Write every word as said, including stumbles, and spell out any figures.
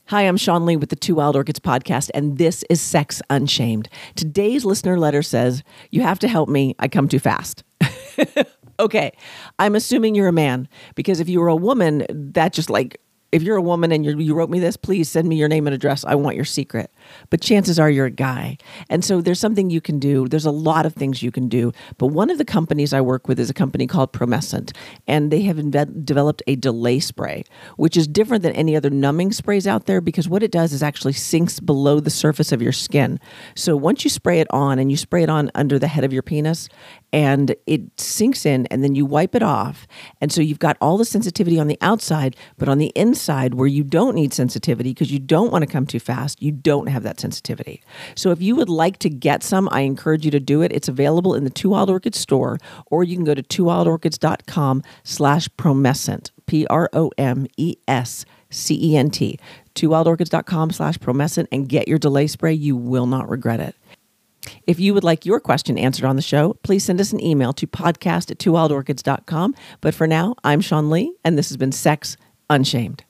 Hi, I'm Sean Lee with the Two Wild Orchids podcast, and this is Sex Unshamed. Today's listener letter says, you have to help me. I come too fast. Okay, I'm assuming you're a man, because if you were a woman, that just like, if you're a woman and you're, you wrote me this, please send me your name and address. I want your secret. But chances are you're a guy. And so there's something you can do. There's a lot of things you can do. But one of the companies I work with is a company called Promescent. And they have inve- developed a delay spray, which is different than any other numbing sprays out there because what it does is actually sinks below the surface of your skin. So once you spray it on and you spray it on under the head of your penis and it sinks in and then you wipe it off. And so you've got all the sensitivity on the outside, but on the inside, side where you don't need sensitivity because you don't want to come too fast, you don't have that sensitivity. So if you would like to get some, I encourage you to do it. It's available in the Two Wild Orchids store, or you can go to two wild orchids dot com slash promescent, P R O M E S C E N T, two wild orchids dot com slash promescent, and get your delay spray. You will not regret it. If you would like your question answered on the show, please send us an email to podcast at two wild orchids dot com. But for now, I'm Sean Lee, and this has been Sex Unshamed.